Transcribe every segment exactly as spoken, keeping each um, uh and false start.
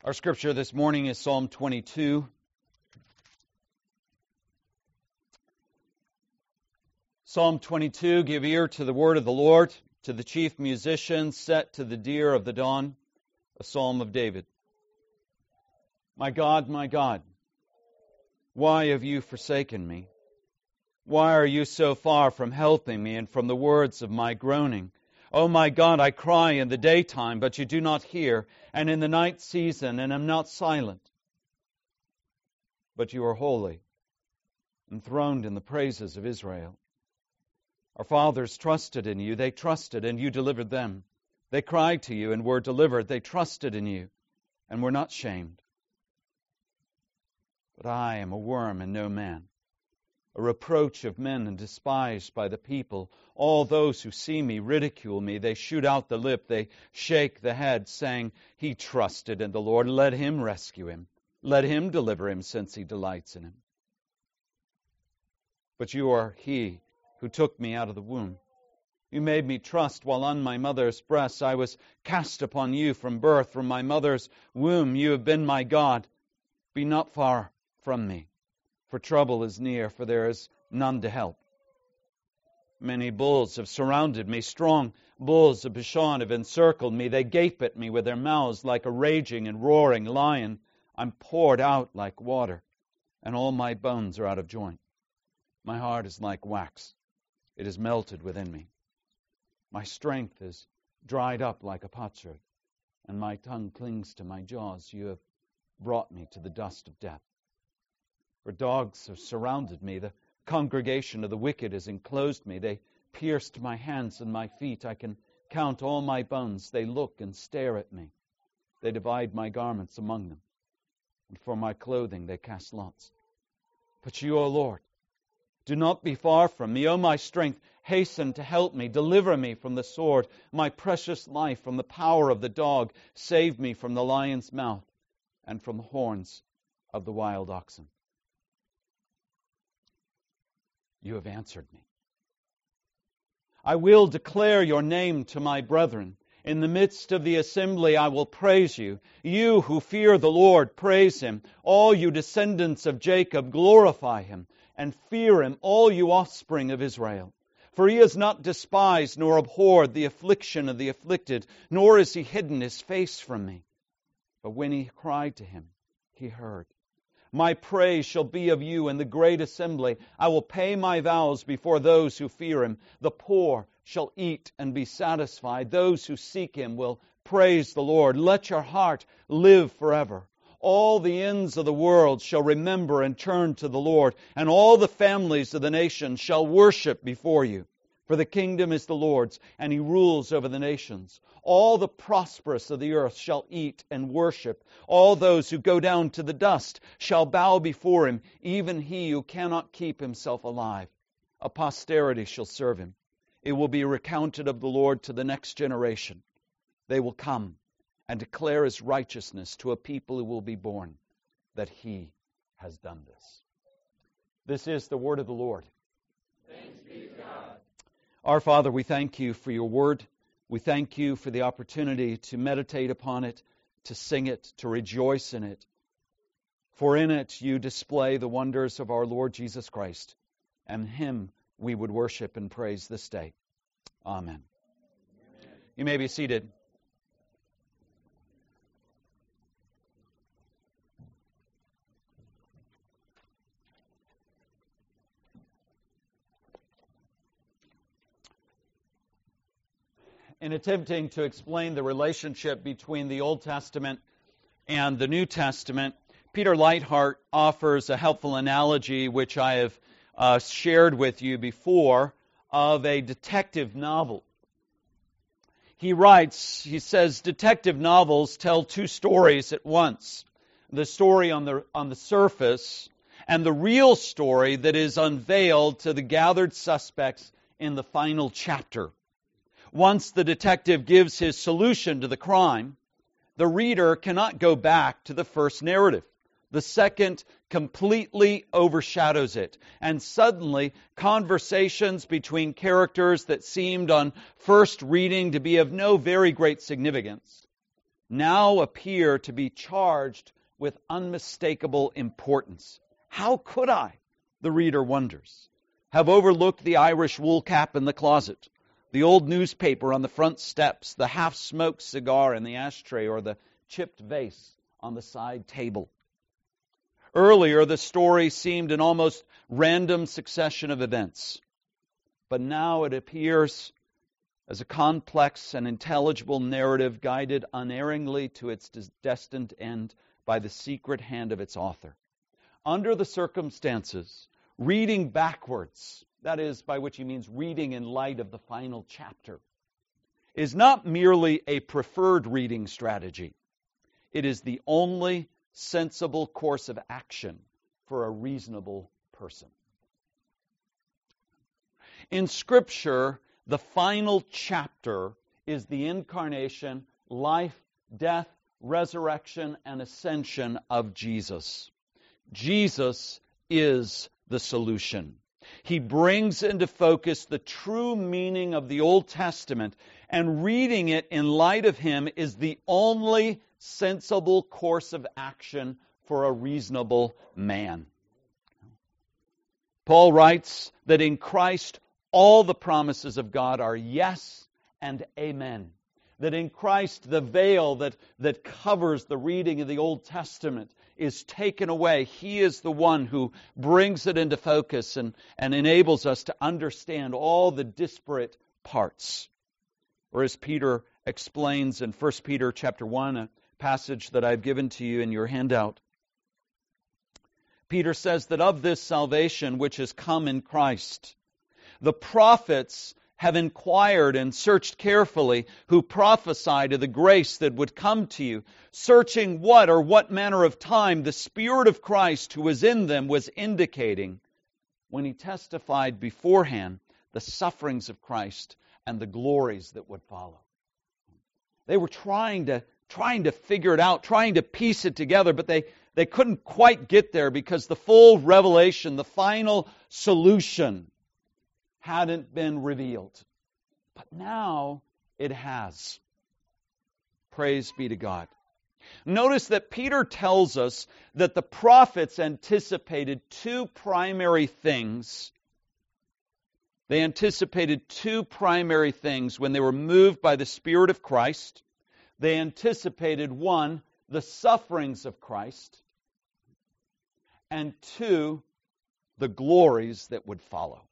Our scripture this morning is Psalm twenty-two. Psalm twenty-two, give ear to the word of the Lord, to the chief musician, set to the deer of the dawn, a psalm of David. My God, my God, why have you forsaken me? Why are you so far from helping me and from the words of my groaning? O my God, I cry in the daytime, but you do not hear, and in the night season, and am not silent. But you are holy, enthroned in the praises of Israel. Our fathers trusted in you. They trusted, and you delivered them. They cried to you and were delivered. They trusted in you and were not shamed. But I am a worm and no man, a reproach of men and despised by the people. All those who see me ridicule me. They shoot out the lip. They shake the head, saying, He trusted in the Lord. Let him rescue him. Let him deliver him, since he delights in him. But you are he who took me out of the womb. You made me trust while on my mother's breast. I was cast upon you from birth. From my mother's womb you have been my God. Be not far from me, for trouble is near, for there is none to help. Many bulls have surrounded me. Strong bulls of Bashan have encircled me. They gape at me with their mouths like a raging and roaring lion. I'm poured out like water, and all my bones are out of joint. My heart is like wax. It is melted within me. My strength is dried up like a potsherd, and my tongue clings to my jaws. You have brought me to the dust of death. For dogs have surrounded me. The congregation of the wicked has enclosed me. They pierced my hands and my feet. I can count all my bones. They look and stare at me. They divide my garments among them, and for my clothing they cast lots. But you, O Lord, do not be far from me. O my strength, hasten to help me. Deliver me from the sword, my precious life from the power of the dog. Save me from the lion's mouth and from the horns of the wild oxen. You have answered me. I will declare your name to my brethren. In the midst of the assembly I will praise you. You who fear the Lord, praise him. All you descendants of Jacob, glorify him. And fear him, all you offspring of Israel. For he has not despised nor abhorred the affliction of the afflicted, nor has he hidden his face from me. But when he cried to him, he heard. My praise shall be of you in the great assembly. I will pay my vows before those who fear him. The poor shall eat and be satisfied. Those who seek him will praise the Lord. Let your heart live forever. All the ends of the world shall remember and turn to the Lord, and all the families of the nations shall worship before you. For the kingdom is the Lord's, and he rules over the nations. All the prosperous of the earth shall eat and worship. All those who go down to the dust shall bow before him, even he who cannot keep himself alive. A posterity shall serve him. It will be recounted of the Lord to the next generation. They will come and declare his righteousness to a people who will be born, that he has done this. This is the word of the Lord. Thanks be to God. Our Father, we thank you for your word. We thank you for the opportunity to meditate upon it, to sing it, to rejoice in it. For in it you display the wonders of our Lord Jesus Christ, and him we would worship and praise this day. Amen. Amen. You may be seated. In attempting to explain the relationship between the Old Testament and the New Testament, Peter Leithart offers a helpful analogy which I have uh, shared with you before of a detective novel. He writes, he says, detective novels tell two stories at once. The story on the on the surface and the real story that is unveiled to the gathered suspects in the final chapter. Once the detective gives his solution to the crime, the reader cannot go back to the first narrative. The second completely overshadows it. And suddenly, conversations between characters that seemed on first reading to be of no very great significance now appear to be charged with unmistakable importance. How could I, the reader wonders, have overlooked the Irish wool cap in the closet, the old newspaper on the front steps, the half-smoked cigar in the ashtray, or the chipped vase on the side table? Earlier, the story seemed an almost random succession of events, but now it appears as a complex and intelligible narrative guided unerringly to its destined end by the secret hand of its author. Under the circumstances, reading backwards, that is, by which he means reading in light of the final chapter, is not merely a preferred reading strategy. It is the only sensible course of action for a reasonable person. In Scripture, the final chapter is the incarnation, life, death, resurrection, and ascension of Jesus. Jesus is the solution. He brings into focus the true meaning of the Old Testament, and reading it in light of Him is the only sensible course of action for a reasonable man. Paul writes that in Christ all the promises of God are yes and amen. That in Christ the veil that, that covers the reading of the Old Testament is taken away. He is the one who brings it into focus and, and enables us to understand all the disparate parts. Or as Peter explains in First Peter chapter one, a passage that I've given to you in your handout, Peter says that of this salvation which has come in Christ, the prophets have inquired and searched carefully, who prophesied of the grace that would come to you, searching what or what manner of time the Spirit of Christ who was in them was indicating when He testified beforehand the sufferings of Christ and the glories that would follow. They were trying to trying to figure it out, trying to piece it together, but they, they couldn't quite get there because the full revelation, the final solution, hadn't been revealed. But now it has. Praise be to God. Notice that Peter tells us that the prophets anticipated two primary things. They anticipated two primary things when they were moved by the Spirit of Christ. They anticipated, one, the sufferings of Christ, and two, the glories that would follow.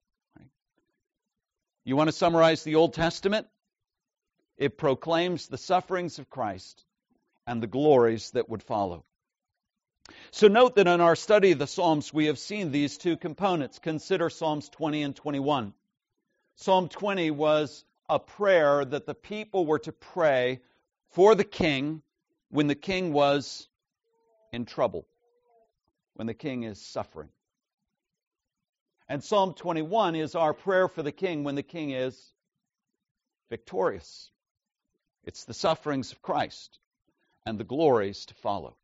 You want to summarize the Old Testament? It proclaims the sufferings of Christ and the glories that would follow. So note that in our study of the Psalms, we have seen these two components. Consider Psalms twenty and twenty-one. Psalm twenty was a prayer that the people were to pray for the king when the king was in trouble, when the king is suffering. And Psalm twenty-one is our prayer for the king when the king is victorious. It's the sufferings of Christ and the glories to follow.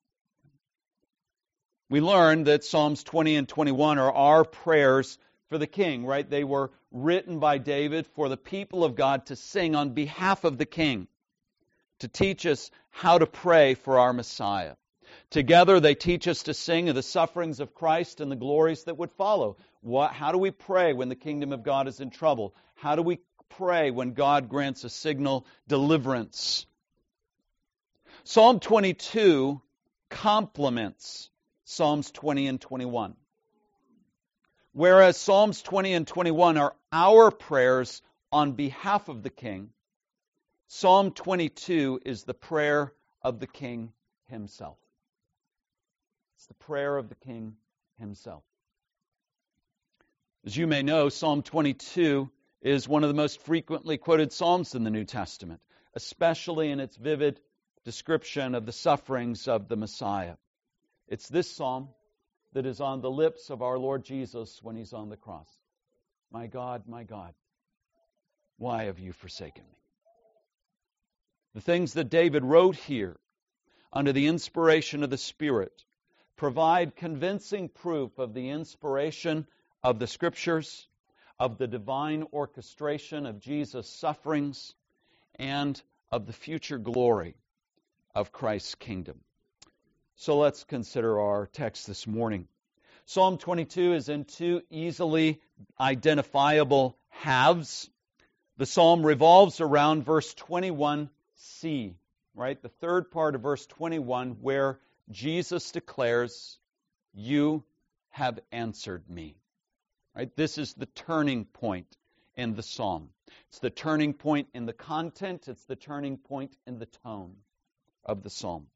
We learned that Psalms twenty and twenty-one are our prayers for the king, right? They were written by David for the people of God to sing on behalf of the king, to teach us how to pray for our Messiah. Together they teach us to sing of the sufferings of Christ and the glories that would follow. What, how do we pray when the kingdom of God is in trouble? How do we pray when God grants a signal deliverance? Psalm twenty-two complements Psalms twenty and twenty-one. Whereas Psalms twenty and twenty-one are our prayers on behalf of the king, Psalm twenty-two is the prayer of the king himself. It's the prayer of the king himself. As you may know, Psalm twenty-two is one of the most frequently quoted psalms in the New Testament, especially in its vivid description of the sufferings of the Messiah. It's this psalm that is on the lips of our Lord Jesus when He's on the cross. My God, my God, why have you forsaken me? The things that David wrote here under the inspiration of the Spirit provide convincing proof of the inspiration of the Scriptures, of the divine orchestration of Jesus' sufferings, and of the future glory of Christ's kingdom. So let's consider our text this morning. Psalm twenty-two is in two easily identifiable halves. The psalm revolves around verse twenty-one c, right? The third part of verse twenty-one, where Jesus declares, "You have answered me." Right? This is the turning point in the psalm. It's the turning point in the content. It's the turning point in the tone of the psalm.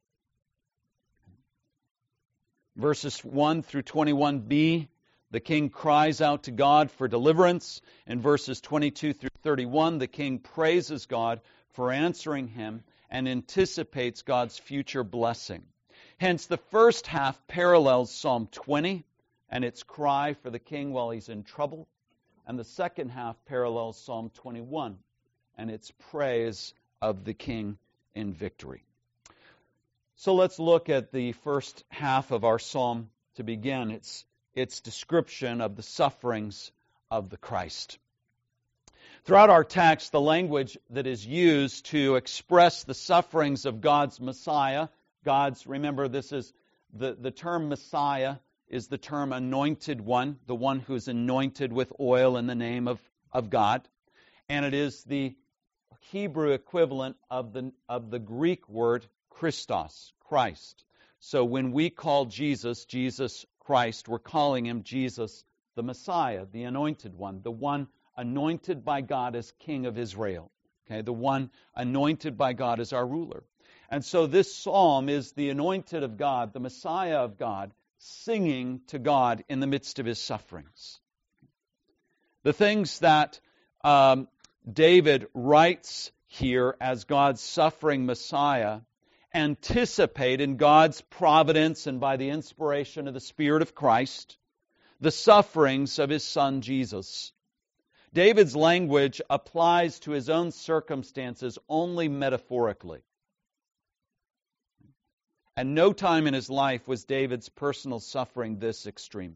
Verses one through twenty-one b, the king cries out to God for deliverance. In verses twenty-two through thirty-one, the king praises God for answering him and anticipates God's future blessing. Hence, the first half parallels Psalm twenty and its cry for the king while he's in trouble, and the second half parallels Psalm twenty-one and its praise of the king in victory. So let's look at the first half of our psalm to begin. It's its description of the sufferings of the Christ. Throughout our text, the language that is used to express the sufferings of God's Messiah, God's, remember this is, the, the term Messiah is the term anointed one, the one who is anointed with oil in the name of, of God. And it is the Hebrew equivalent of the, of the Greek word Christos, Christ. So when we call Jesus, Jesus Christ, we're calling him Jesus the Messiah, the anointed one, the one anointed by God as King of Israel. Okay, the one anointed by God as our ruler. And so this psalm is the anointed of God, the Messiah of God, singing to God in the midst of his sufferings. The things that um, David writes here as God's suffering Messiah anticipate in God's providence and by the inspiration of the Spirit of Christ the sufferings of his Son Jesus. David's language applies to his own circumstances only metaphorically. And no time in his life was David's personal suffering this extreme.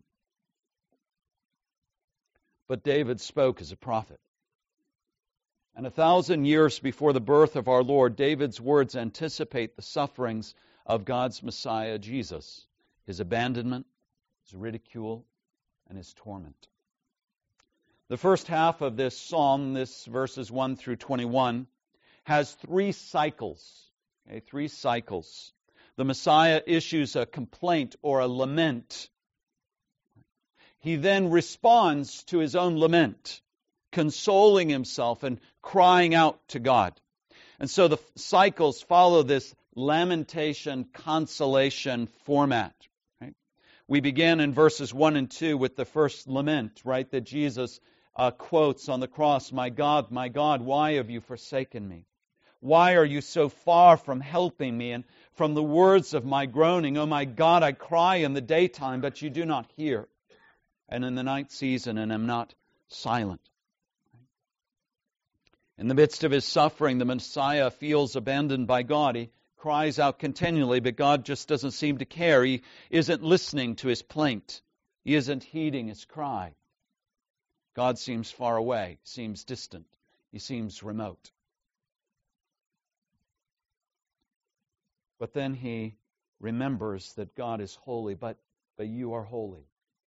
But David spoke as a prophet. And a thousand years before the birth of our Lord, David's words anticipate the sufferings of God's Messiah, Jesus, his abandonment, his ridicule, and his torment. The first half of this psalm, this verses one through twenty-one, has three cycles. Okay, three cycles. The Messiah issues a complaint or a lament. He then responds to his own lament, consoling himself and crying out to God. And so the cycles follow this lamentation, consolation format. Right? We begin in verses one and two with the first lament, right, that Jesus uh, quotes on the cross, "My God, my God, why have you forsaken me? Why are you so far from helping me and from the words of my groaning? Oh my God, I cry in the daytime, but you do not hear, and in the night season, and am not silent." In the midst of his suffering, the Messiah feels abandoned by God. He cries out continually, but God just doesn't seem to care. He isn't listening to his plaint. He isn't heeding his cry. God seems far away, seems distant. He seems remote. But then he remembers that God is holy, but, but you are holy.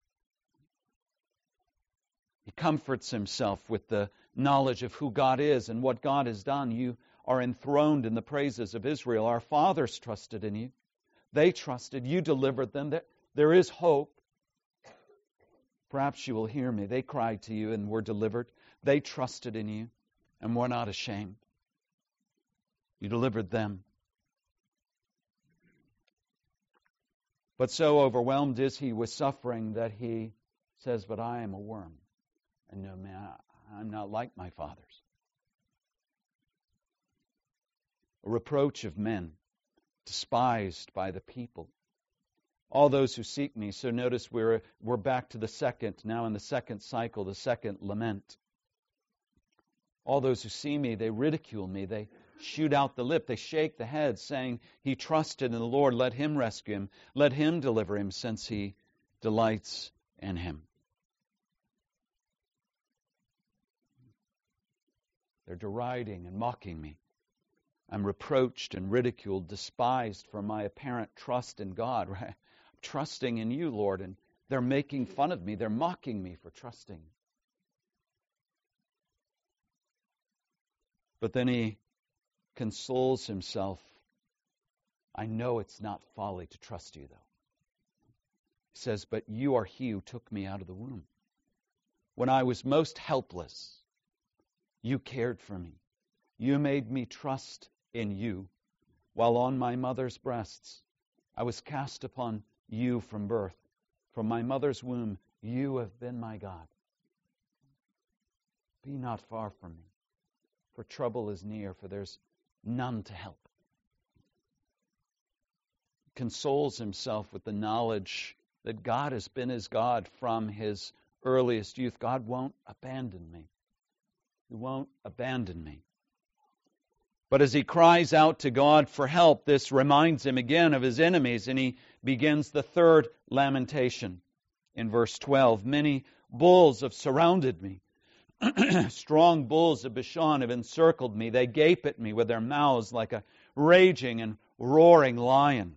He comforts himself with the knowledge of who God is and what God has done. You are enthroned in the praises of Israel. Our fathers trusted in you. They trusted. You delivered them. There, there is hope. Perhaps you will hear me. They cried to you and were delivered. They trusted in you and were not ashamed. You delivered them. But so overwhelmed is he with suffering that he says, "But I am a worm. And no man, I'm not like my fathers." A reproach of men, despised by the people. All those who seek me. So notice we're we're back to the second, now in the second cycle, the second lament. All those who see me, they ridicule me. They shoot out the lip. They shake the head, saying, "He trusted in the Lord. Let him rescue him. Let him deliver him, since he delights in him." They're deriding and mocking me. I'm reproached and ridiculed, despised for my apparent trust in God. Right? I'm trusting in you, Lord, and they're making fun of me. They're mocking me for trusting. But then he consoles himself. I know it's not folly to trust you, though. He says, but you are he who took me out of the womb. When I was most helpless, you cared for me. You made me trust in you. While on my mother's breasts, I was cast upon you from birth. From my mother's womb, you have been my God. Be not far from me, for trouble is near, for there's none to help. He consoles himself with the knowledge that God has been his God from his earliest youth. God won't abandon me. He won't abandon me. But as he cries out to God for help, this reminds him again of his enemies, and he begins the third lamentation in verse twelve. Many bulls have surrounded me. Strong bulls of Bashan have encircled me. They gape at me with their mouths like a raging and roaring lion.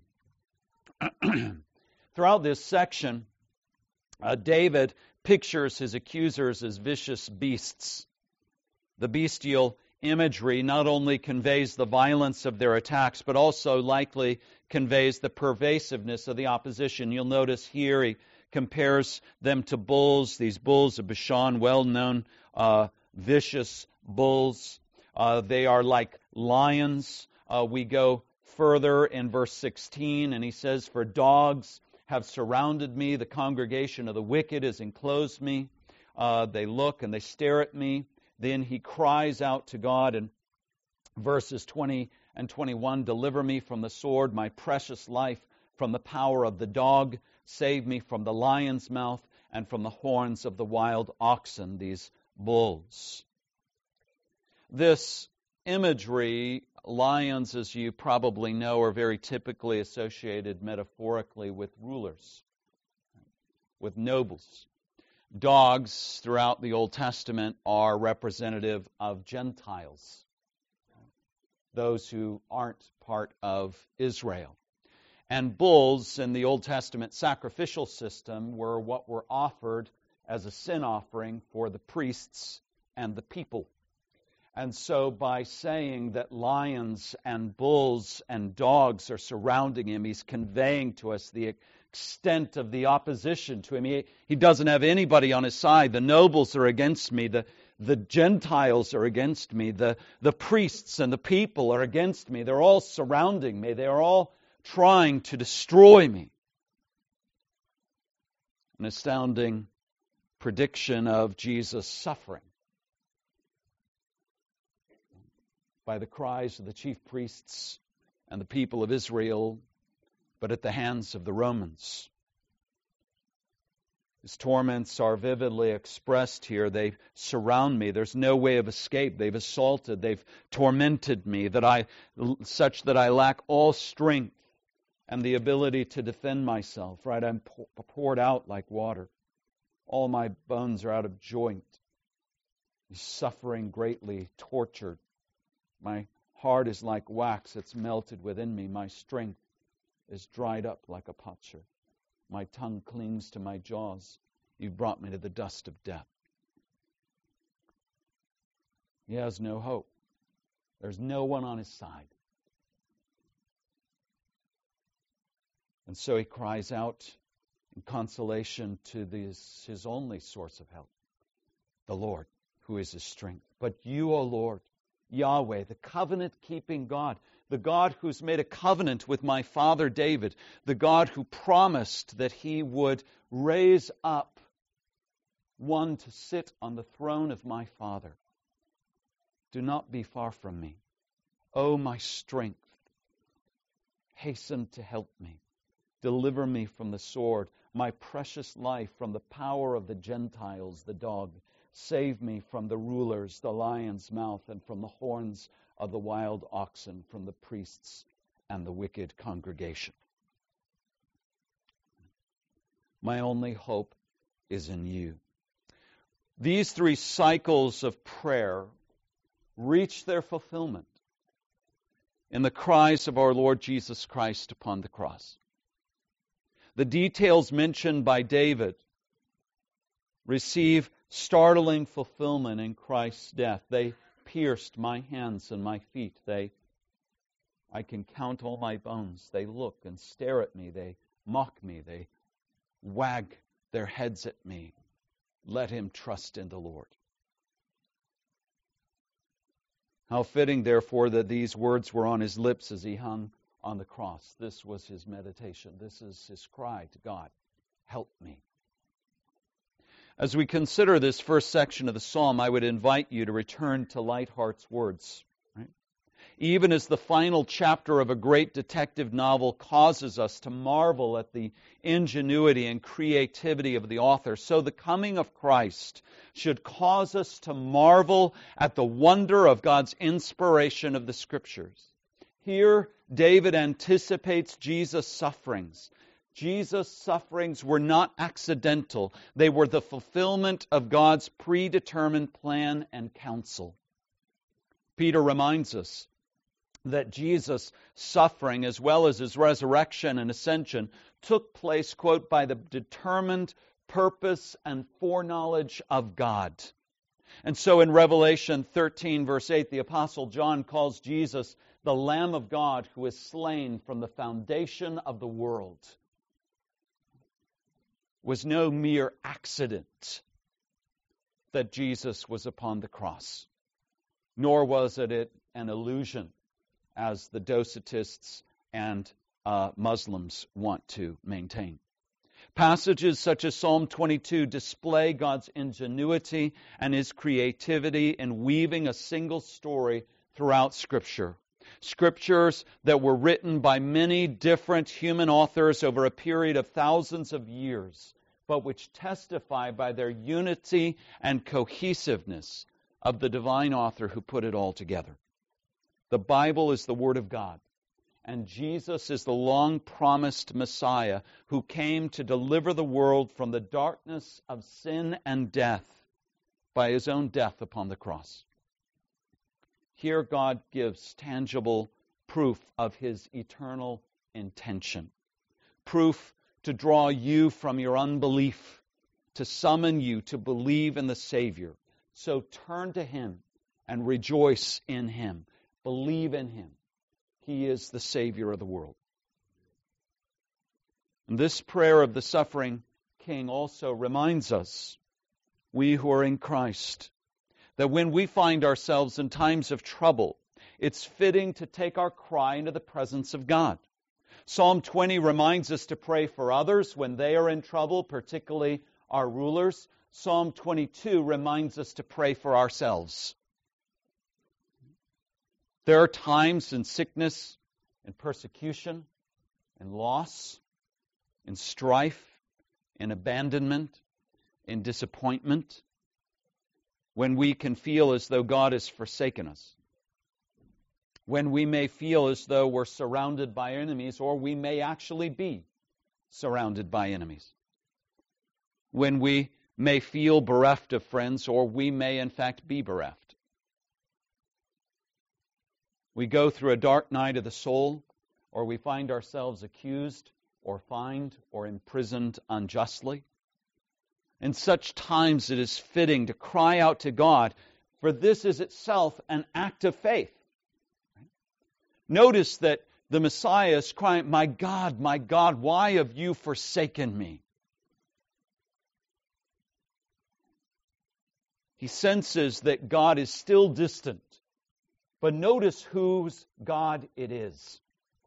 Throughout this section, uh, David pictures his accusers as vicious beasts. The bestial imagery not only conveys the violence of their attacks, but also likely conveys the pervasiveness of the opposition. You'll notice here he compares them to bulls, these bulls of Bashan, well-known uh, vicious bulls. Uh, they are like lions. Uh, we go further in verse sixteen, and he says, for dogs have surrounded me, the congregation of the wicked has enclosed me. Uh, they look and they stare at me. Then he cries out to God in verses twenty and twenty-one, deliver me from the sword, my precious life from the power of the dog. Save me from the lion's mouth and from the horns of the wild oxen, these bulls. This imagery, lions, as you probably know, are very typically associated metaphorically with rulers, with nobles. Dogs throughout the Old Testament are representative of Gentiles, those who aren't part of Israel. And bulls in the Old Testament sacrificial system were what were offered as a sin offering for the priests and the people. And so by saying that lions and bulls and dogs are surrounding him, he's conveying to us the extent of the opposition to him. He, he doesn't have anybody on his side. The nobles are against me. The, the Gentiles are against me. The, the priests and the people are against me. They're all surrounding me. They are all trying to destroy me. An astounding prediction of Jesus' suffering by the cries of the chief priests and the people of Israel, but at the hands of the Romans. His torments are vividly expressed here. They surround me. There's no way of escape. They've assaulted, they've tormented me, that I, such that I lack all strength and the ability to defend myself. Right? I'm poured out like water. All my bones are out of joint. He's suffering greatly, tortured. My heart is like wax that's melted within me. My strength is dried up like a potsherd. My tongue clings to my jaws. You've brought me to the dust of death. He has no hope. There's no one on his side. And so he cries out in consolation to this, his only source of help, the Lord, who is his strength. But you, O Lord, Yahweh, the covenant-keeping God, the God who's made a covenant with my father David, the God who promised that he would raise up one to sit on the throne of my father. Do not be far from me. O my strength, hasten to help me. Deliver me from the sword, my precious life from the power of the Gentiles, the dog. Save me from the rulers, the lion's mouth, and from the horns of the wild oxen, from the priests and the wicked congregation. My only hope is in you. These three cycles of prayer reach their fulfillment in the cries of our Lord Jesus Christ upon the cross. The details mentioned by David receive startling fulfillment in Christ's death. They pierced my hands and my feet. They, I can count all my bones. They look and stare at me. They mock me. They wag their heads at me. Let him trust in the Lord. How fitting, therefore, that these words were on his lips as he hung on the cross. This was his meditation. This is his cry to God. Help me. As we consider this first section of the psalm, I would invite you to return to Lightheart's words. Right? Even as the final chapter of a great detective novel causes us to marvel at the ingenuity and creativity of the author, so the coming of Christ should cause us to marvel at the wonder of God's inspiration of the Scriptures. Here, David anticipates Jesus' sufferings. Jesus' sufferings were not accidental. They were the fulfillment of God's predetermined plan and counsel. Peter reminds us that Jesus' suffering, as well as his resurrection and ascension, took place, quote, by the determined purpose and foreknowledge of God. And so in Revelation thirteen, verse eight, the Apostle John calls Jesus the Lamb of God who is slain from the foundation of the world. It was no mere accident that Jesus was upon the cross, nor was it an illusion, as the Docetists and uh, Muslims want to maintain. Passages such as Psalm twenty-two display God's ingenuity and His creativity in weaving a single story throughout Scripture. Scriptures that were written by many different human authors over a period of thousands of years, but which testify by their unity and cohesiveness of the divine author who put it all together. The Bible is the Word of God, and Jesus is the long-promised Messiah who came to deliver the world from the darkness of sin and death by His own death upon the cross. Here God gives tangible proof of His eternal intention. Proof to draw you from your unbelief, to summon you to believe in the Savior. So turn to Him and rejoice in Him. Believe in Him. He is the Savior of the world. And this prayer of the suffering King also reminds us, we who are in Christ, that when we find ourselves in times of trouble, it's fitting to take our cry into the presence of God. Psalm twenty reminds us to pray for others when they are in trouble, particularly our rulers. Psalm twenty-two reminds us to pray for ourselves. There are times in sickness, in persecution, in loss, in strife, in abandonment, in disappointment, when we can feel as though God has forsaken us, when we may feel as though we're surrounded by enemies, or we may actually be surrounded by enemies, when we may feel bereft of friends, or we may in fact be bereft. We go through a dark night of the soul, or we find ourselves accused or fined or imprisoned unjustly. In such times it is fitting to cry out to God, for this is itself an act of faith. Notice that the Messiah is crying, "My God, my God, why have you forsaken me?" He senses that God is still distant. But notice whose God it is.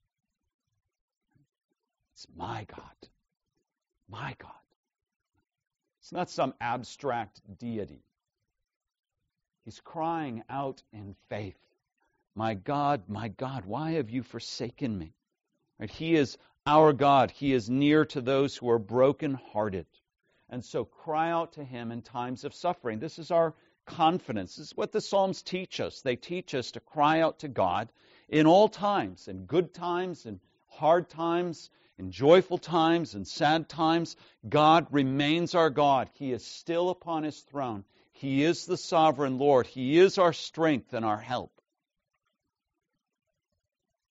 It's my God. My God. It's not some abstract deity. He's crying out in faith. My God, my God, why have you forsaken me? Right? He is our God. He is near to those who are brokenhearted. And so cry out to Him in times of suffering. This is our confidence. This is what the Psalms teach us. They teach us to cry out to God in all times, in good times, in hard times, in joyful times, in sad times. God remains our God. He is still upon His throne. He is the sovereign Lord. He is our strength and our help.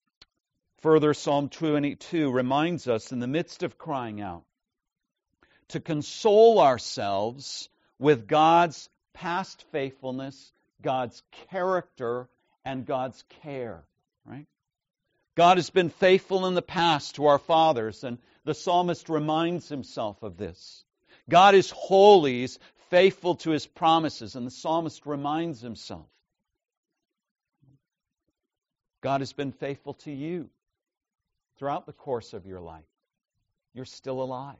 Further, Psalm twenty-two reminds us in the midst of crying out to console ourselves with God's past faithfulness, God's character, and God's care. Right? God has been faithful in the past to our fathers, and the psalmist reminds himself of this. God is holy, He's faithful to His promises, and the psalmist reminds himself. God has been faithful to you throughout the course of your life. You're still alive.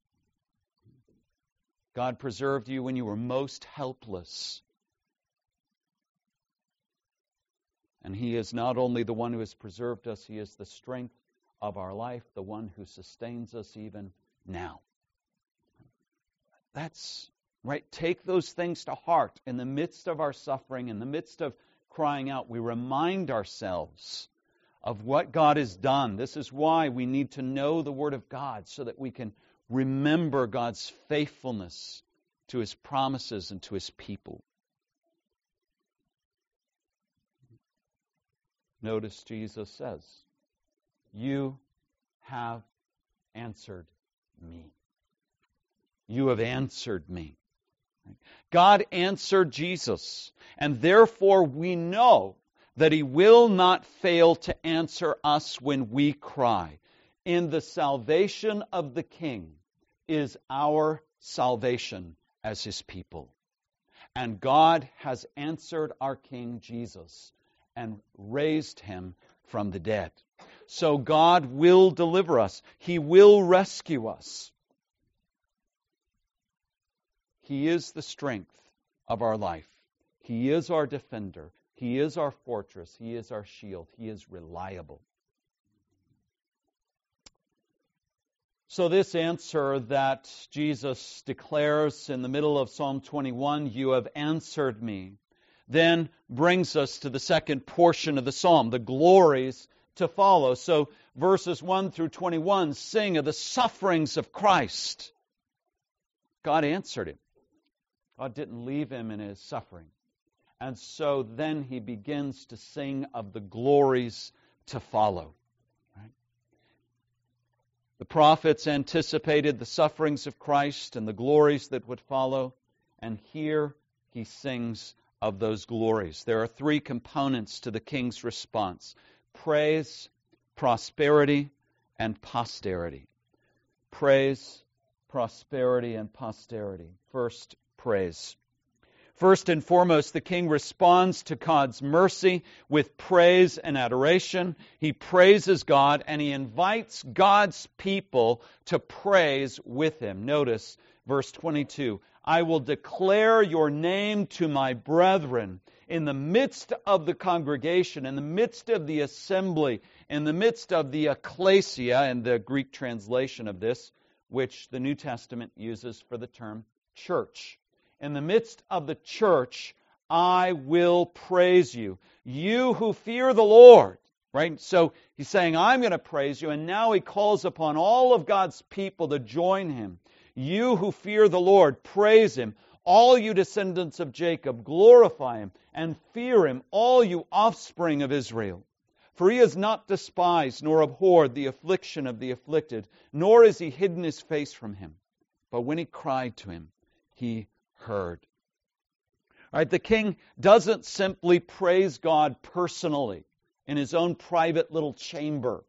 God preserved you when you were most helpless. And He is not only the one who has preserved us, He is the strength of our life, the one who sustains us even now. That's right. Take those things to heart. In the midst of our suffering, in the midst of crying out, we remind ourselves of what God has done. This is why we need to know the Word of God, so that we can remember God's faithfulness to His promises and to His people. Notice Jesus says, "You have answered me." You have answered me. God answered Jesus, and therefore we know that He will not fail to answer us when we cry. In the salvation of the King is our salvation as His people. And God has answered our King Jesus and raised Him from the dead. So God will deliver us. He will rescue us. He is the strength of our life. He is our defender. He is our fortress. He is our shield. He is reliable. So this answer that Jesus declares in the middle of Psalm twenty-one, "You have answered me," then brings us to the second portion of the psalm, the glories to follow. So verses one through twenty-one sing of the sufferings of Christ. God answered him. God didn't leave him in his suffering. And so then he begins to sing of the glories to follow. Right? The prophets anticipated the sufferings of Christ and the glories that would follow. And here he sings of those glories. There are three components to the king's response: praise, prosperity, and posterity. Praise, prosperity, and posterity. First, praise. First and foremost, the king responds to God's mercy with praise and adoration. He praises God, and he invites God's people to praise with him. Notice verse twenty-two. "I will declare your name to my brethren." In the midst of the congregation, in the midst of the assembly, in the midst of the ecclesia, and the Greek translation of this, which the New Testament uses for the term church. In the midst of the church, I will praise you. You who fear the Lord. Right? So he's saying, I'm going to praise you. And now he calls upon all of God's people to join him. You who fear the Lord, praise him. All you descendants of Jacob, glorify him and fear him, all you offspring of Israel. For he has not despised nor abhorred the affliction of the afflicted, nor has he hidden his face from him. But when he cried to him, he heard. All right, the king doesn't simply praise God personally in his own private little chamber.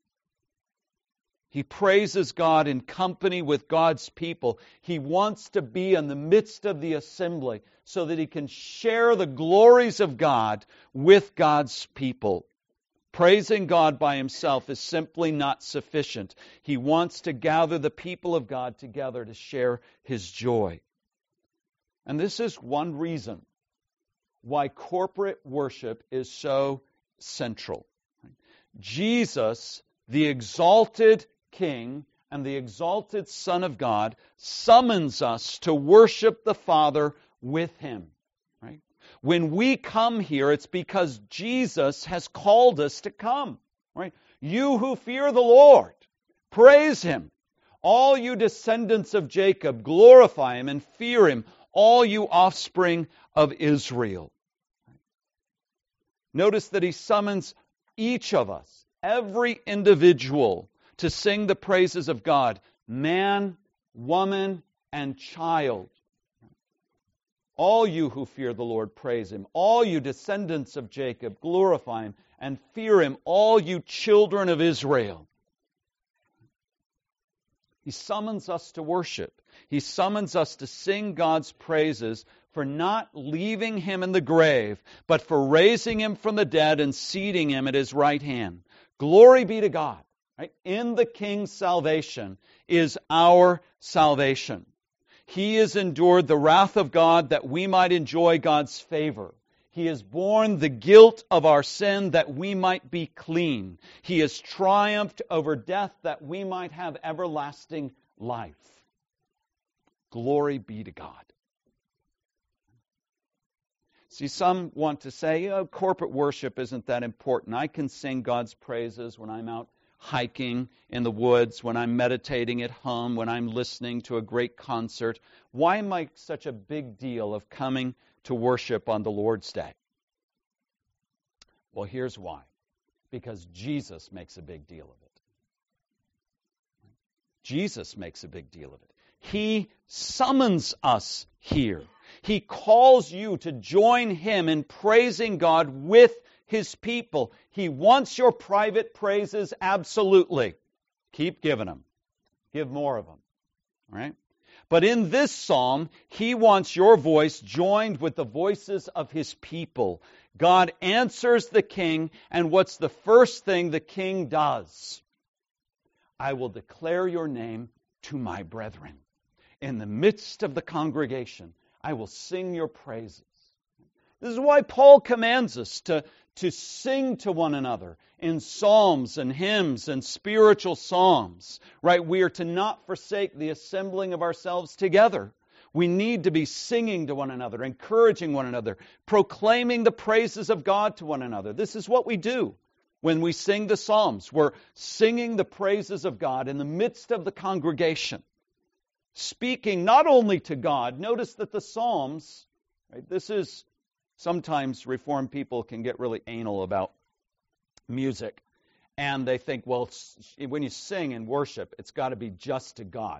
He praises God in company with God's people. He wants to be in the midst of the assembly so that he can share the glories of God with God's people. Praising God by himself is simply not sufficient. He wants to gather the people of God together to share his joy. And this is one reason why corporate worship is so central. Jesus, the exalted King and the exalted Son of God, summons us to worship the Father with him. Right? When we come here, it's because Jesus has called us to come. Right? You who fear the Lord, praise him. All you descendants of Jacob, glorify him and fear him. All you offspring of Israel. Notice that he summons each of us, every individual to sing the praises of God, man, woman, and child. All you who fear the Lord, praise Him. All you descendants of Jacob, glorify Him and fear Him. All you children of Israel. He summons us to worship. He summons us to sing God's praises for not leaving Him in the grave, but for raising Him from the dead and seating Him at His right hand. Glory be to God. Right? In the King's salvation is our salvation. He has endured the wrath of God that we might enjoy God's favor. He has borne the guilt of our sin that we might be clean. He has triumphed over death that we might have everlasting life. Glory be to God. See, some want to say, oh, corporate worship isn't that important. I can sing God's praises when I'm out hiking in the woods, when I'm meditating at home, when I'm listening to a great concert. Why make such a big deal of coming to worship on the Lord's Day? Well, here's why. Because Jesus makes a big deal of it. Jesus makes a big deal of it. He summons us here. He calls you to join Him in praising God with His people. He wants your private praises, absolutely. Keep giving them. Give more of them. All right? But in this psalm, He wants your voice joined with the voices of His people. God answers the king, and what's the first thing the king does? I will declare your name to my brethren. In the midst of the congregation, I will sing your praises. This is why Paul commands us to, to sing to one another in psalms and hymns and spiritual psalms. Right? We are to not forsake the assembling of ourselves together. We need to be singing to one another, encouraging one another, proclaiming the praises of God to one another. This is what we do when we sing the psalms. We're singing the praises of God in the midst of the congregation. Speaking not only to God. Notice that the psalms, right, this is sometimes Reformed people can get really anal about music. And they think, well, when you sing and worship, it's got to be just to God.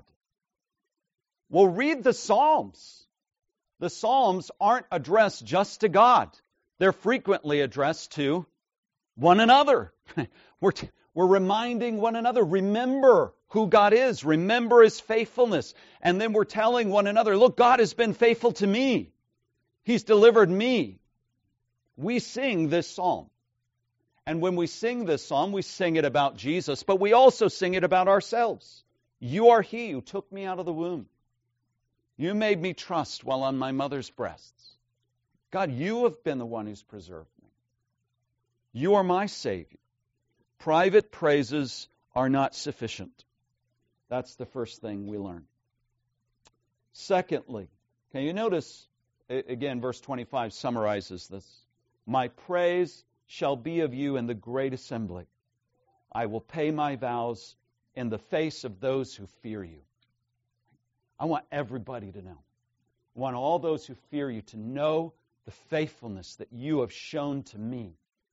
Well, read the Psalms. The Psalms aren't addressed just to God. They're frequently addressed to one another. We're, t- we're reminding one another, remember who God is. Remember His faithfulness. And then we're telling one another, look, God has been faithful to me. He's delivered me. We sing this psalm. And when we sing this psalm, we sing it about Jesus, but we also sing it about ourselves. You are He who took me out of the womb. You made me trust while on my mother's breasts. God, you have been the one who's preserved me. You are my Savior. Private praises are not sufficient. That's the first thing we learn. Secondly, can you notice, again, verse twenty-five summarizes this. My praise shall be of you in the great assembly. I will pay my vows in the face of those who fear you. I want everybody to know. I want all those who fear you to know the faithfulness that you have shown to me.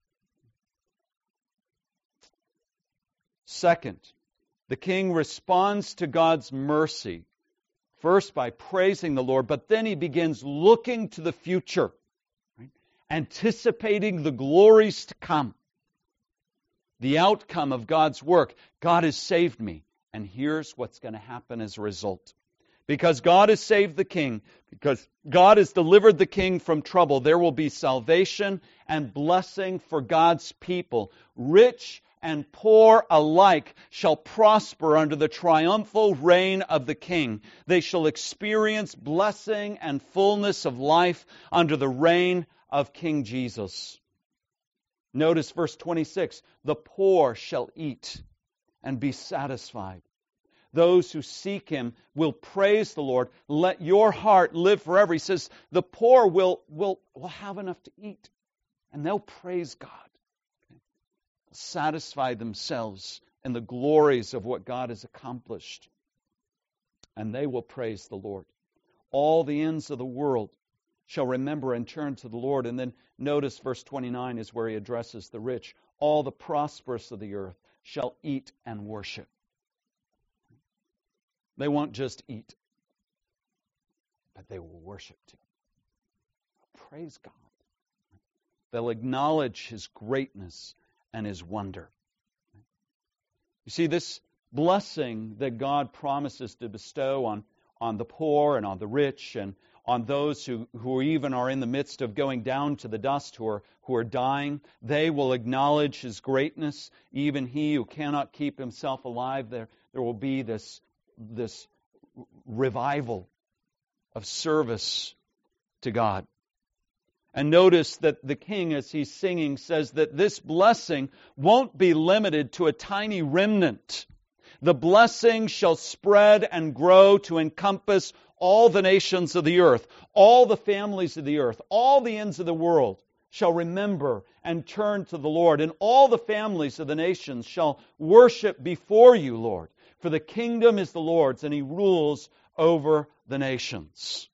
Second, the king responds to God's mercy, first by praising the Lord, but then he begins looking to the future, right? Anticipating the glories to come. The outcome of God's work. God has saved me, and here's what's going to happen as a result. Because God has saved the king, because God has delivered the king from trouble, there will be salvation and blessing for God's people. Rich and poor alike shall prosper under the triumphal reign of the King. They shall experience blessing and fullness of life under the reign of King Jesus. Notice verse twenty-six. The poor shall eat and be satisfied. Those who seek Him will praise the Lord. Let your heart live forever. He says the poor will, will, will have enough to eat, and they'll praise God. Satisfy themselves in the glories of what God has accomplished. And they will praise the Lord. All the ends of the world shall remember and turn to the Lord. And then notice verse twenty-nine is where he addresses the rich. all the prosperous of the earth shall eat and worship. They won't just eat, but they will worship too. Praise God. They'll acknowledge His greatness and His wonder. You see, this blessing that God promises to bestow on, on the poor and on the rich and on those who, who even are in the midst of going down to the dust, who are, who are dying, they will acknowledge His greatness. Even he who cannot keep himself alive, there, there will be this, this revival of service to God. And notice that the king, as he's singing, says that this blessing won't be limited to a tiny remnant. The blessing shall spread and grow to encompass all the nations of the earth, all the families of the earth, all the ends of the world shall remember and turn to the Lord, and all the families of the nations shall worship before you, Lord. For the kingdom is the Lord's, and He rules over the nations.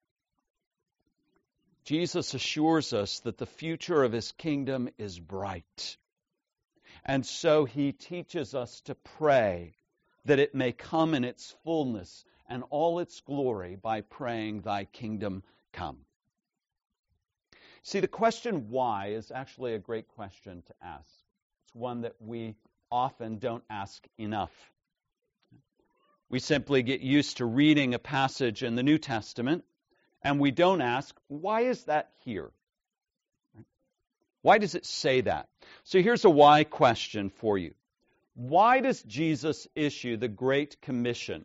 Jesus assures us that the future of His kingdom is bright. And so He teaches us to pray that it may come in its fullness and all its glory by praying, Thy kingdom come. See, the question why is actually a great question to ask. It's one that we often don't ask enough. We simply get used to reading a passage in the New Testament, and we don't ask, why is that here? Why does it say that? So here's a why question for you. Why does Jesus issue the Great Commission?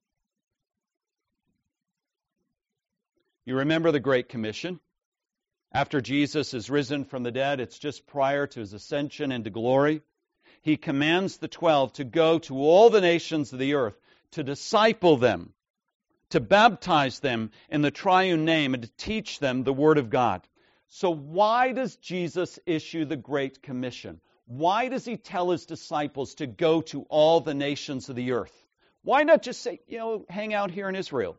You remember the Great Commission? After Jesus is risen from the dead, it's just prior to His ascension into glory. He commands the twelve to go to all the nations of the earth, to disciple them, to baptize them in the triune name, and to teach them the Word of God. So why does Jesus issue the Great Commission? Why does He tell His disciples to go to all the nations of the earth? Why not just say, you know, hang out here in Israel?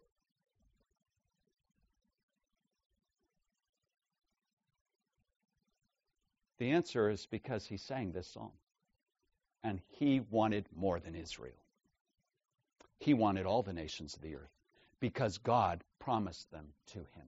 The answer is because He sang this song. And He wanted more than Israel. He wanted all the nations of the earth because God promised them to Him.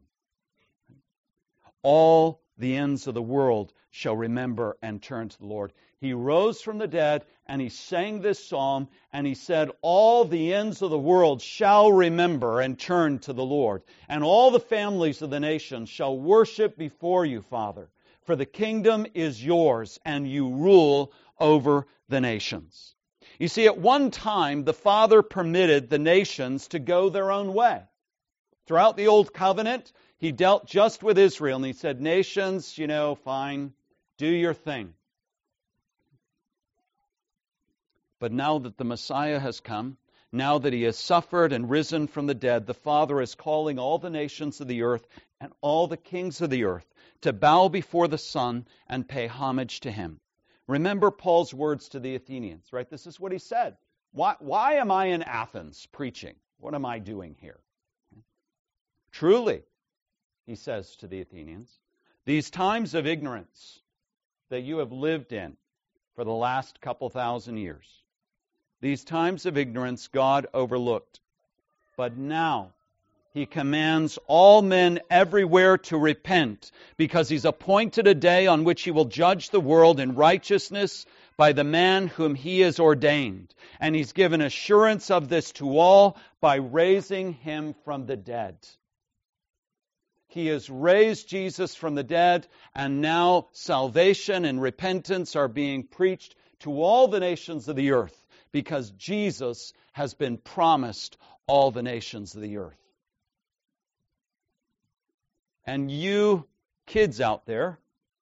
All the ends of the world shall remember and turn to the Lord. He rose from the dead and He sang this psalm and He said, all the ends of the world shall remember and turn to the Lord. And all the families of the nations shall worship before you, Father. For the kingdom is yours and you rule over the nations. You see, at one time, the Father permitted the nations to go their own way. Throughout the Old Covenant, He dealt just with Israel, and He said, nations, you know, fine, do your thing. But now that the Messiah has come, now that He has suffered and risen from the dead, the Father is calling all the nations of the earth and all the kings of the earth to bow before the Son and pay homage to Him. Remember Paul's words to the Athenians, right? This is what he said. Why, why am I in Athens preaching? What am I doing here? Truly, he says to the Athenians, these times of ignorance that you have lived in for the last couple thousand years, these times of ignorance God overlooked. But now He commands all men everywhere to repent, because He's appointed a day on which He will judge the world in righteousness by the man whom He has ordained. And He's given assurance of this to all by raising Him from the dead. He has raised Jesus from the dead, and now salvation and repentance are being preached to all the nations of the earth, because Jesus has been promised all the nations of the earth. And you kids out there,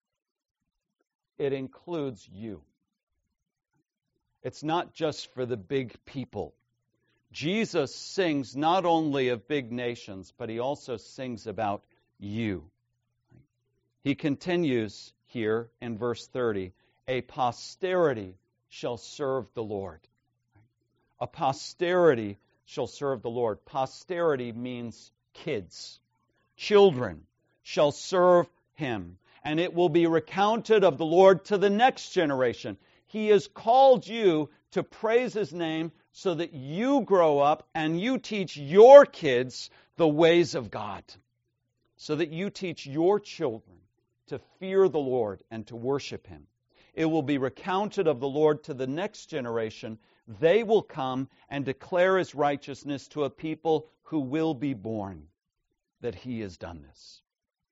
it includes you. It's not just for the big people. Jesus sings not only of big nations, but He also sings about you. He continues here in verse thirty, a posterity shall serve the Lord. A posterity shall serve the Lord. Posterity means kids. Children shall serve Him. and it will be recounted of the Lord to the next generation. He has called you to praise His name so that you grow up and you teach your kids the ways of God, so that you teach your children to fear the Lord and to worship Him. It will be recounted of the Lord to the next generation. They will come and declare His righteousness to a people who will be born, that He has done this.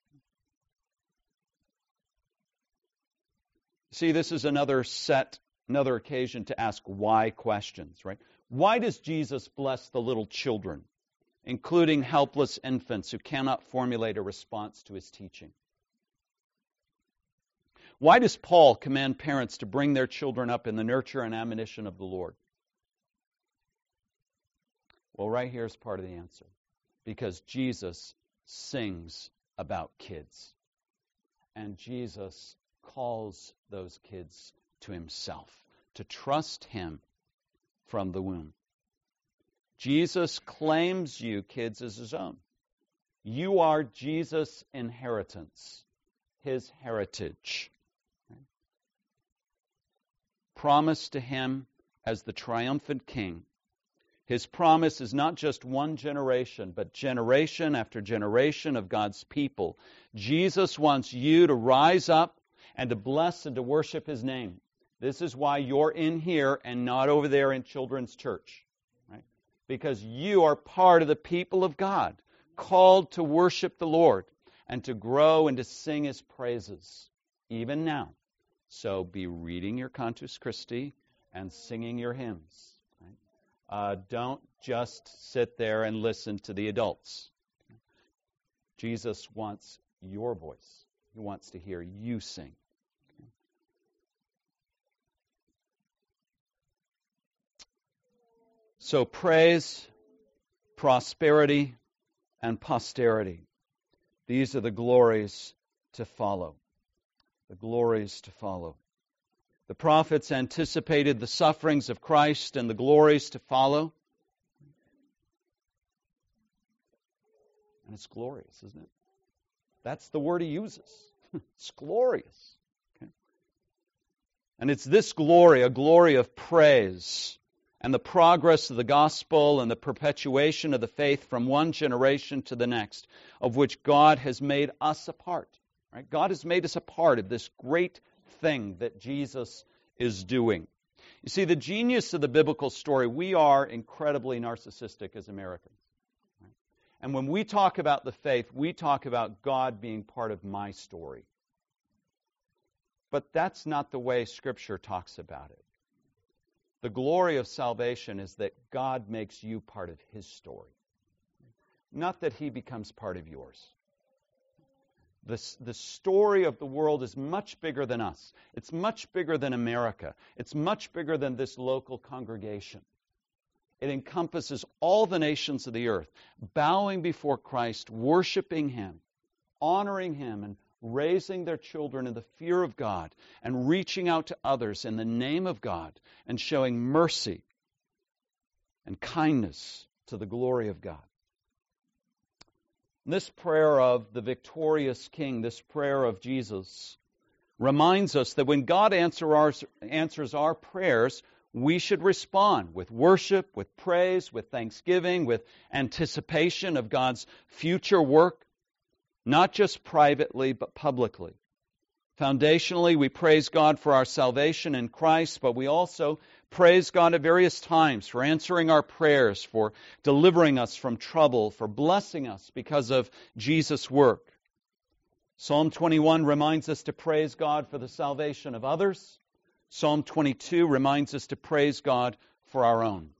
See, this is another set, another occasion to ask why questions, right? Why does Jesus bless the little children, including helpless infants who cannot formulate a response to His teaching? Why does Paul command parents to bring their children up in the nurture and admonition of the Lord? Well, right here's part of the answer. Because Jesus sings about kids. And Jesus calls those kids to Himself, to trust Him from the womb. Jesus claims you, kids, as His own. You are Jesus' inheritance, His heritage. Promised to Him as the triumphant King. His promise is not just one generation, but generation after generation of God's people. Jesus wants you to rise up and to bless and to worship His name. This is why you're in here and not over there in children's church, right? Because you are part of the people of God, called to worship the Lord and to grow and to sing His praises, even now. So be reading your Cantus Christi and singing your hymns. Right? Uh, don't just sit there and listen to the adults. Jesus wants your voice. He wants to hear you sing. So praise, prosperity, and posterity. These are the glories to follow. The glories to follow. The prophets anticipated the sufferings of Christ and the glories to follow. And it's glorious, isn't it? That's the word He uses. It's glorious. Okay? And it's this glory, a glory of praise, and the progress of the gospel and the perpetuation of the faith from one generation to the next, of which God has made us a part. Right? God has made us a part of this great thing that Jesus is doing. You see, the genius of the biblical story, we are incredibly narcissistic as Americans. Right? And when we talk about the faith, we talk about God being part of my story. But that's not the way Scripture talks about it. The glory of salvation is that God makes you part of His story. Not that He becomes part of yours. The, the story of the world is much bigger than us. It's much bigger than America. It's much bigger than this local congregation. It encompasses all the nations of the earth, bowing before Christ, worshiping Him, honoring Him, and raising their children in the fear of God, and reaching out to others in the name of God, and showing mercy and kindness to the glory of God. This prayer of the victorious King, this prayer of Jesus, reminds us that when God answer our, answers our prayers, we should respond with worship, with praise, with thanksgiving, with anticipation of God's future work, not just privately, but publicly. Foundationally, we praise God for our salvation in Christ, but we also praise God at various times for answering our prayers, for delivering us from trouble, for blessing us because of Jesus' work. Psalm twenty-one reminds us to praise God for the salvation of others. Psalm twenty-two reminds us to praise God for our own.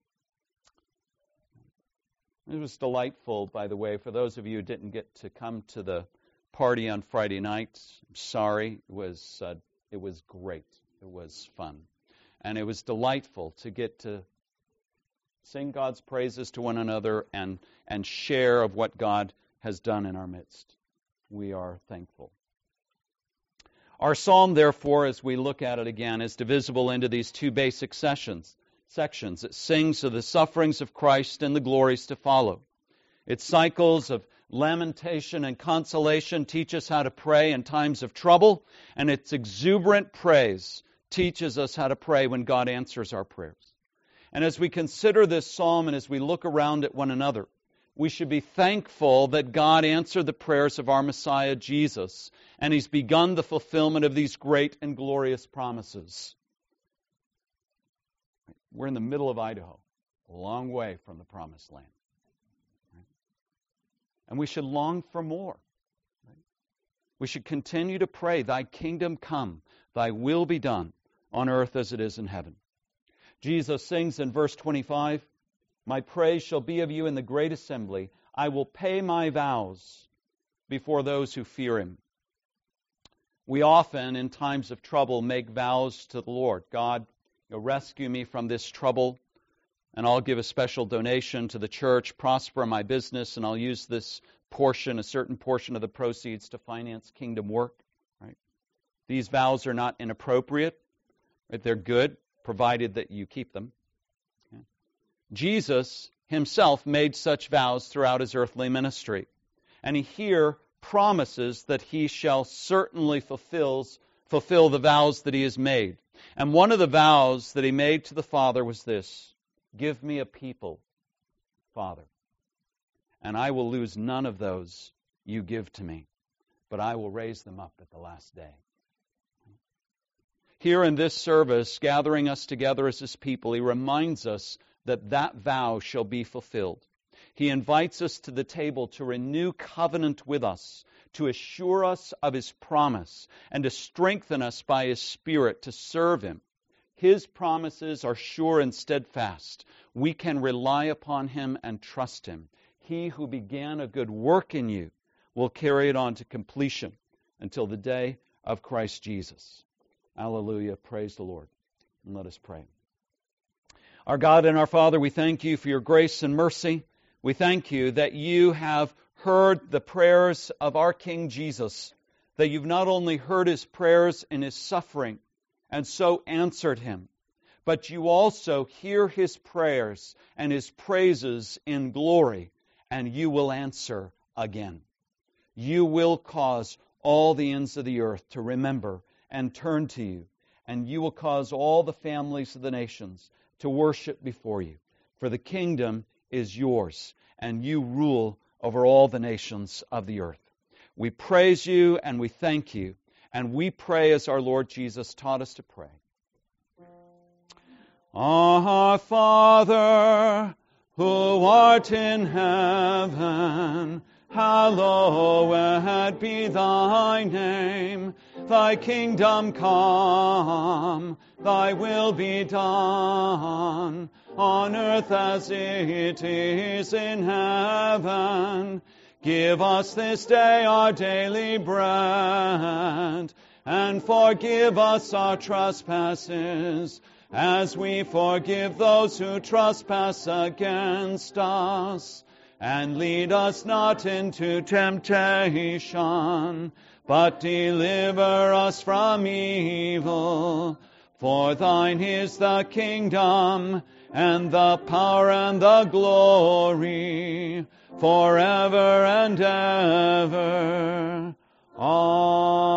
It was delightful, by the way, for those of you who didn't get to come to the party on Friday night. I'm sorry. It was uh, it was great. It was fun. And it was delightful to get to sing God's praises to one another and, and share of what God has done in our midst. We are thankful. Our psalm, therefore, as we look at it again, is divisible into these two basic sessions, sections. It sings of the sufferings of Christ and the glories to follow. It cycles of lamentation, and consolation teach us how to pray in times of trouble, and its exuberant praise teaches us how to pray when God answers our prayers. And as we consider this psalm and as we look around at one another, we should be thankful that God answered the prayers of our Messiah Jesus, and He's begun the fulfillment of these great and glorious promises. We're in the middle of Idaho, a long way from the promised land. And we should long for more. We should continue to pray, Thy kingdom come, Thy will be done on earth as it is in heaven. Jesus sings in verse twenty-five, My praise shall be of you in the great assembly. I will pay my vows before those who fear Him. We often, in times of trouble, make vows to the Lord. God, you know, rescue me from this trouble, and I'll give a special donation to the church, prosper my business, and I'll use this portion, a certain portion of the proceeds, to finance kingdom work. Right? These vows are not inappropriate. Right? They're good, provided that you keep them. Okay? Jesus Himself made such vows throughout His earthly ministry. And He here promises that He shall certainly fulfills, fulfill the vows that He has made. And one of the vows that He made to the Father was this: Give me a people, Father, and I will lose none of those you give to me, but I will raise them up at the last day. Here in this service, gathering us together as His people, He reminds us that that vow shall be fulfilled. He invites us to the table to renew covenant with us, to assure us of His promise, and to strengthen us by His Spirit to serve Him. His promises are sure and steadfast. We can rely upon Him and trust Him. He who began a good work in you will carry it on to completion until the day of Christ Jesus. Hallelujah. Praise the Lord. And let us pray. Our God and our Father, we thank You for Your grace and mercy. We thank You that You have heard the prayers of our King Jesus, that You've not only heard His prayers in His suffering and so answered Him, but You also hear His prayers and His praises in glory, and You will answer again. You will cause all the ends of the earth to remember and turn to You, and You will cause all the families of the nations to worship before You. For the kingdom is Yours, and You rule over all the nations of the earth. We praise You and we thank You, and we pray as our Lord Jesus taught us to pray. Our Father, who art in heaven, hallowed be Thy name. Thy kingdom come, Thy will be done, on earth as it is in heaven. Give us this day our daily bread, and forgive us our trespasses, as we forgive those who trespass against us. And lead us not into temptation, but deliver us from evil. For Thine is the kingdom, and the power, and the glory, forever and ever. Amen.